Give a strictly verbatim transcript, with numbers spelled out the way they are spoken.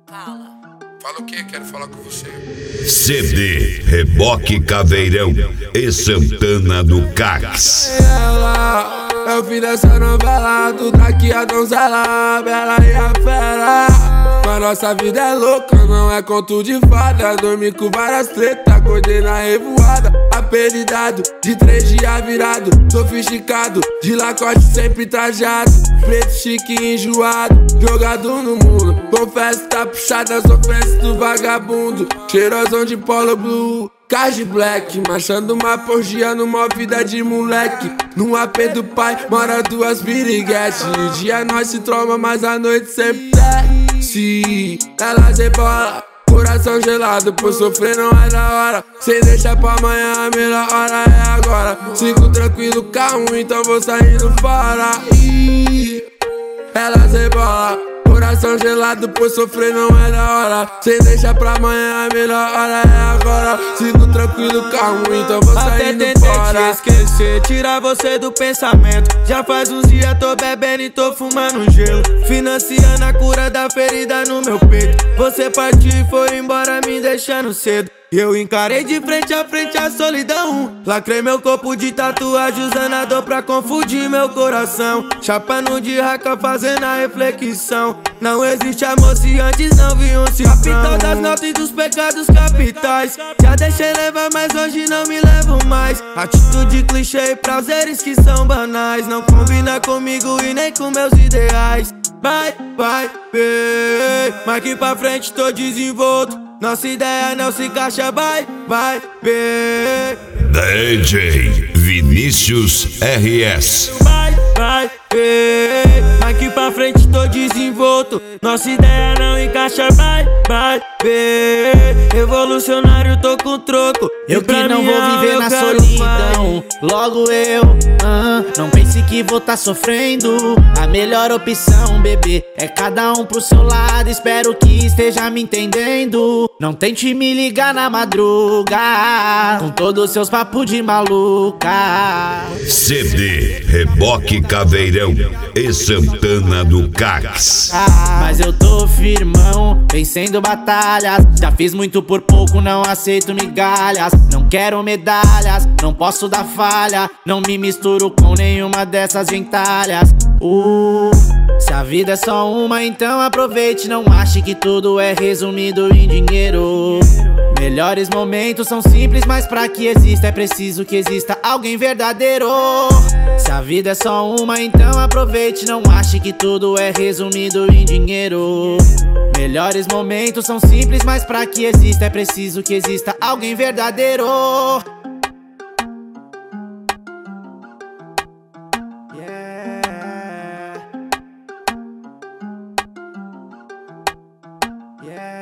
Fala. Fala o quê? Quero falar com você. C D, Reboque Caveirão e Santana do Cax. Ela é o fim dessa novela, tu tá aqui a donzela, bela e a fera. Mas nossa vida é louca, não é conto de fada. Dormi com várias tretas, acordei na revoada. Apelidado, de três dias virado, sofisticado, de lacote sempre trajado. Preto, chique e enjoado, jogado no mundo. Confesso, tá puxada, sofrência do vagabundo. Cheirosão de polo blue, card black, marchando uma porgia numa vida de moleque. No A P do pai, mora duas biriguetes. De dia nós se troma, mas à noite sempre desce. Ela rebola, coração gelado, por sofrer não é da hora. Cê deixa pra amanhã, a melhor hora é agora. Sigo tranquilo, calmo, então vou saindo fora. Ih, ela rebola, coração gelado, por sofrer não é da hora. Cê deixa pra amanhã, a melhor hora é agora. Sigo tranquilo, calmo, então vou saindo Até fora. te esquecer, tirar você do pensamento. Já faz uns dias tô bebendo e tô fumando gelo, financiando a cura da ferida no meu peito. Você partiu e foi embora me deixando cedo. Eu encarei de frente a frente a solidão. Lacrei meu corpo de tatuagem, usando a dor pra confundir meu coração. Chapando de raca, fazendo a reflexão. Não existe amor se antes não vi um cifrão. Capital das notas e dos pecados capitais. Já deixei levar, mas hoje não me levo mais. Atitude clichê e prazeres que são banais. Não combina comigo e nem com meus ideais. Vai, vai, bem, mas que pra frente tô desenvolto. Nossa ideia não se encaixa, vai, vai, bem. D J Vinícius R S. Vai, vai, bem, mas que pra frente tô desenvolto. Nossa ideia não encaixa, vai, vai, bem. Revolucionário, tô com troco. Eu que não vou viver na solidão, logo eu, ah, não pense que vou tá sofrendo. A melhor opção, bebê, é cada um pro seu lado. Espero que esteja me entendendo. Não tente me ligar na madruga, com todos os seus papos de maluca. C D, Reboque Caveirão e Santana do Cax. Mas eu tô firmão, vencendo batalhas. Já fiz muito por pouco, não aceito migalhas. Não quero medalhas, não posso dar falha. Não me misturo com nenhuma dessas gentalhas. Uh, se a vida é só uma, então aproveite. Não ache que tudo é resumido em dinheiro. Melhores momentos são simples, mas pra que exista é preciso que exista alguém verdadeiro. Se a vida é só uma, então aproveite. Não ache que tudo é resumido em dinheiro. Melhores momentos são simples, mas pra que exista é preciso que exista alguém verdadeiro. Yeah. Yeah.